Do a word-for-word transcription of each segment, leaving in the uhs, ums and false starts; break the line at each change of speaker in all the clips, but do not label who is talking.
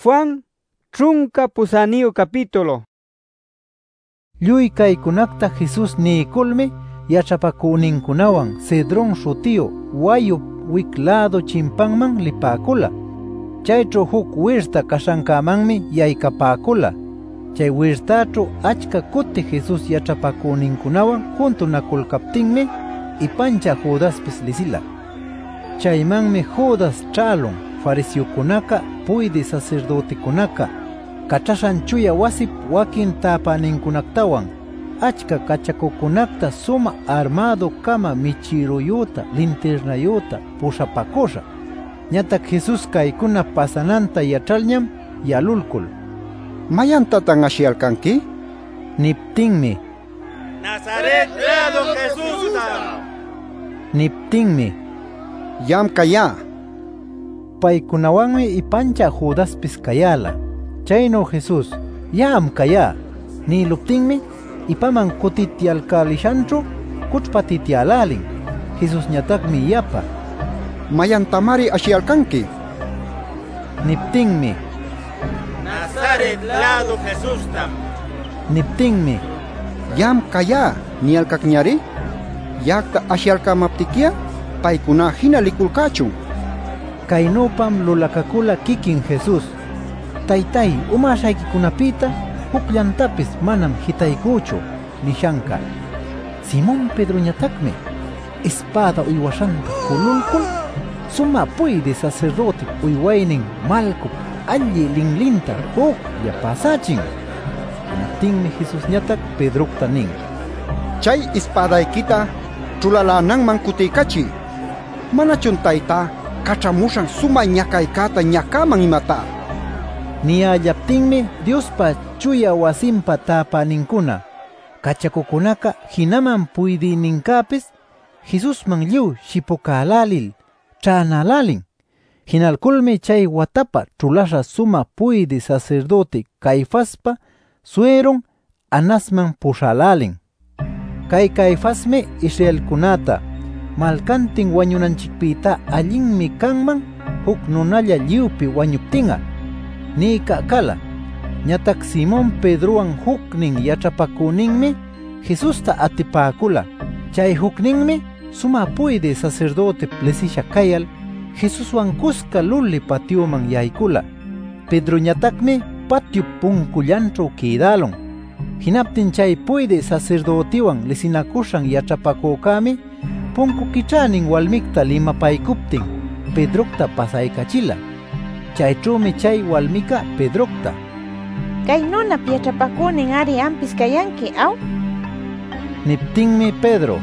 Juan trunka pusaniyo capítulo.
Lluy kaykunakta Jesus niikulmi yachapakuninkunawan Cedrón shutiyo wayup wiklado chimpanman lipakula. Chaytro huk wirta kashankamanmi yaykapakula. Chay wirtacho achka kuti Jesus yachapakuninkunawan juntunakulkaptinmi ipancha Judaspis lisila. Chaymanmi Judas chalun fariseokunaka puydi sacerdotekunaka kachashan chuya wasip wakin tapaninkunaktawan achka kachakukunakta suma armado kama michiruyuta linternayuta pushapakusha. Ñatak Jesus kaykuna pasananta yachalñam yalulkul.
¿Mayantatan ashialkanki?
Niptinmi.
Nazaret lado Jesús.
Niptinmi.
Yam kaya.
Paykunawanmi ipancha Judaspis kayala. Chayno Jesus, yam kaya. Ni luptinmi ipaman kutitialkalishanchu kuchpatitialalin. Jesus ñatakmi yapa.
¿Mayantamari ashialkanki?
Niptinmi.
Nazaret lado Jesús tam.
Niptinmi.
Yam kaya ni alkakñari? Yakta ashialkamaptikia paykuna hina likulkachun.
Kainopam lulakakula kikin Jesus. Taytay umashaykikunapita hukllantapis manam hitaykuchu nishanka. Simón Pedro ñatakmi espada uywashanta kululkul suma puydi sacerdote uywaynin malkup alli linlinta huklla pasachin. Tinmi Jesus ñatak Pedrokta nin.
Chay espadaykita chulalananman kutiykachiy. Manachun tayta kachamushan suma ñakaykata ñakaman imata.
Niyallaptinmi Diospa chuya wasimpa tapaninkuna kachakukunaka hinaman puydininkapis Jesusman lliw shipukalalil chanalalin. Hinalkulmi chay watapa chulasha suma puydi sacerdote Caifaspa sueron Anasman pushalalin. Kay Caifasmi Israelkunata malkantin wañunanchikpita allinmi kanman huk nunalla lliwpi wañuptinga. Ni kakala. Ñatak Simón Pedroan huknin yachapakuninmi Jesusta atipakula. Chay hukninmi suma puydi sacerdote plesisha kayal Jesuswan kuska luli patioman yaykula. Pedro ñatakmi patio punkullancho quedalon. Hinaptin chay puydi sacerdotiwan lisinakushan yachapakukami punku kichanin walmikta limapaykuptin Pedrokta pasaykachila. Chaychumi chay walmika Pedrokta.
Kay nunap yachapakunin ari ampis kayanki, aw?
Niptinmi Pedro.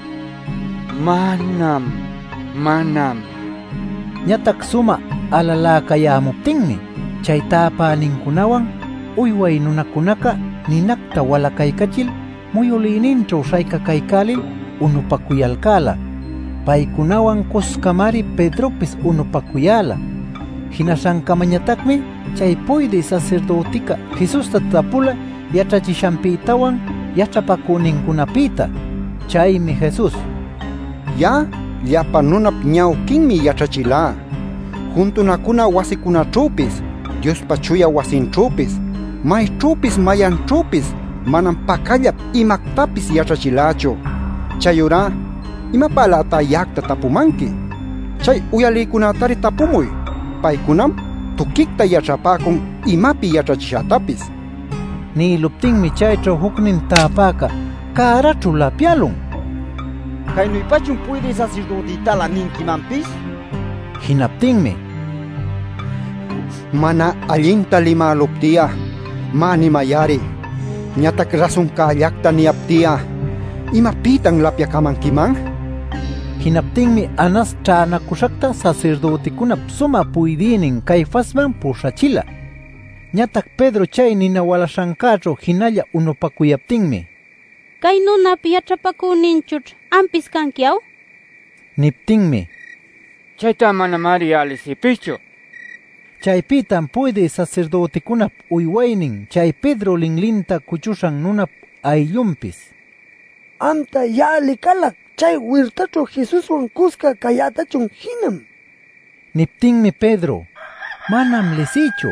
Manam, manam.
Ñatak suma alalakayamuptinmi chay tapaninkunawan uyway nunakunaka ninakta walakaykachil muyulinincho shaykakaykalil unupakuyalkala. Paykunawan kuskamari Pedropis unupakuyala. Hinashankamañatakmi chay puydi sacerdotica Jesusta tapula yachachishanpitawan yachapakuninkunapita. Chaymi Jesus.
Ya llapa nunap ñawkinmi yachachila. Juntunakuna wasikunachupis, Diospa chuya wasinchupis, maychupis mayanchupis manam pakallap imaktapis yachachilacho. Chayura imapalata yakta tapumanki. Chay uyalikunatari tapumuy. Paykunam tukikta yachapakun imapi yachachishatapis.
Ni luptinmi chaycho huknin tapaka karachu lapialun.
Kaynuypachun puydi sacerdotitala ninkimanpis?
Hinaptinmi.
Mana allinta limaluptia, mani mayari. Ñatak rasun kallakta niyaptia, imapitan lapiakamankiman?
Hinaptinmi Anas chanakushakta sacerdotikunap suma puydinin Caifasman pushachila. Ñatak Pedro chay ninawalashankacho hinalla unupakuyaptinmi.
Kay nunap yachapakuninchuch ampis kanki, aw?
Niptinmi.
Chayta manamari alisipichu.
Chaypitan puydi sacerdotikunap uywaynin chay Pedro linlinta kuchushan nunap ayllumpis.
Anta yali kalak chay wirtacho Jesuswan kuska kayatachun hinam.
Niptinmi Pedro. Manam lisichu.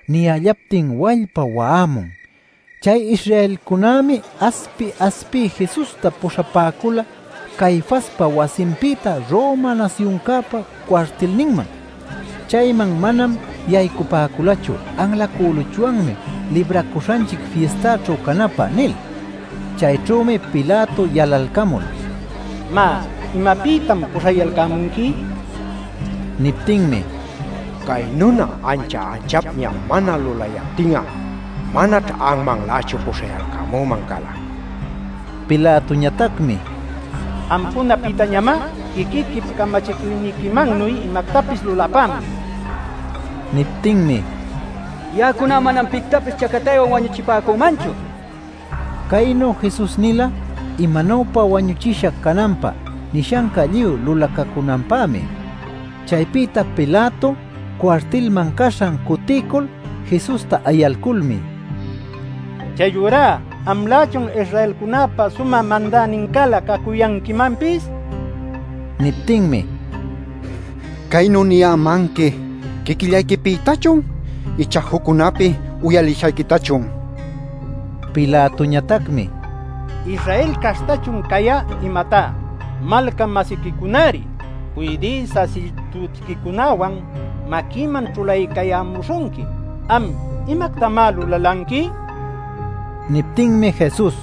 niyallaptin wallpa waamun. Chay Israel kunami aspi aspi Jesusta pushapäkula Caifaspa wasinpita Roma nacionkapa cuartelninman. Chayman manam yaykupäkulachu anlakuluchuanmi librakushanchik fiestacho kanapa nil. Chaychumi Pilato yalalkamul.
Ma, imapitam pushayalkamunki?
Niptinmi,
kay nuna ancha anchapña mana lulayaptinga, mana ta'angmang lacho pushayalkamuman kala.
Pilato ñatakmi,
Ampuna pita ñama, ikikip kamachiknikimannuy imaktapis lulapami.
Niptinmi,
Yakuna manam piktapis chakatayo wañuchipakumanchu.
Kayno Jesus nila imanawpa wañuchisha kanampa nishanka lliw lulakakunampami. Chaypita Pilato cuartilman kashan kutikul Jesusta ayalkulmi.
Chayura amlachun Israelkunapa suma mandaninkala kakuyankimanpis?
Niptinmi,
Kayno niyamanki kikillaykipitachun ichaq hukunapi uyalishaykitachun.
Pilato ñatakmi,
Israel kastachun kaya imata malka masikikunari uydi sasitutikunawan makiman chulaykayamushunki am imaktama lulalanki?
Niptinmi Jesus,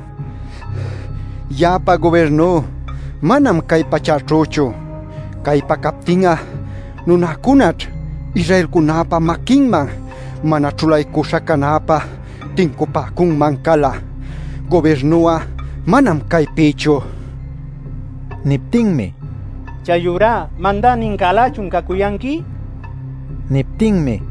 Yapa gobierno manam kay pachachuchu, kay pakaptinga nunakunat Israelkunapa makinman mana chulaykusha kanapa tinkupakunman kala. Gobernua manam kaypichu.
Niptinmi,
Chayura mandaninkalachun kakuyanki?
Niptinmi,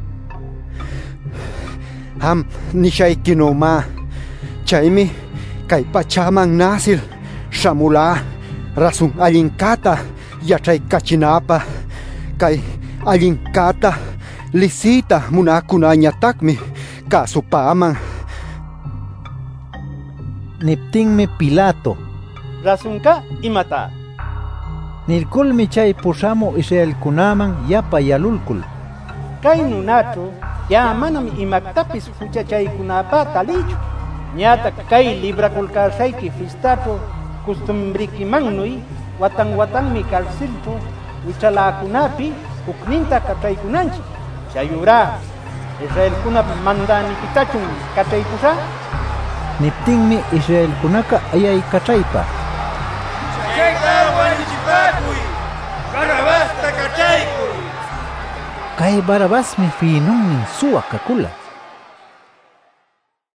Ham nishaykinoma, chaymi kay pachaman nasil shamula rasun allinkata yachaykachinapa, kay allinkata lisita munakunañatakmi kasupaman.
Niptinmi Pilato,
Rasunka imata.
nilkulmi chay pushamu Israelkunaman yapa yalulkul.
Kay nunacho ya manam imaktapis huchachaykunapa talichu. Ñata kay librakulkashayki fistacho costumbrikimannuy watan watanmi karsilchu wichalakunapi hukninta kachaykunanchik. Chayura Israelkunapa mandanikitachun kachaykusha?
Niptinmi Israelkunaka ayay kachaypa.
Chayta wañuchipakuy, Barabasta kachaykuy.
Kay Barabasmi finunnin suwa kakula.